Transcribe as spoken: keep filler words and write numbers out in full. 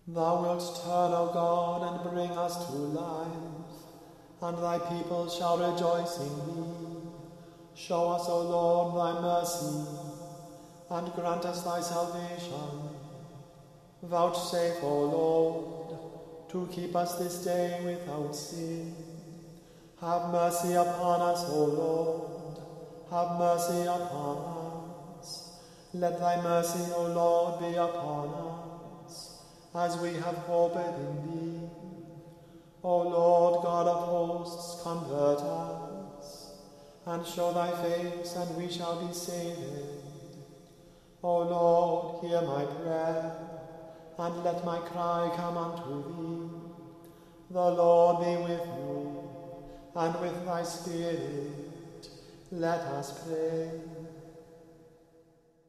Thou wilt turn, O God, and bring us to life, and thy people shall rejoice in thee. Show us, O Lord, thy mercy, and grant us thy salvation. Vouchsafe, O Lord, to keep us this day without sin. Have mercy upon us, O Lord, have mercy upon us. Let thy mercy, O Lord, be upon us, as we have hoped in thee. O Lord God of hosts, convert us, and show thy face, and we shall be saved. O Lord, hear my prayer, and let my cry come unto thee. The Lord be with you, and with thy spirit. Let us pray.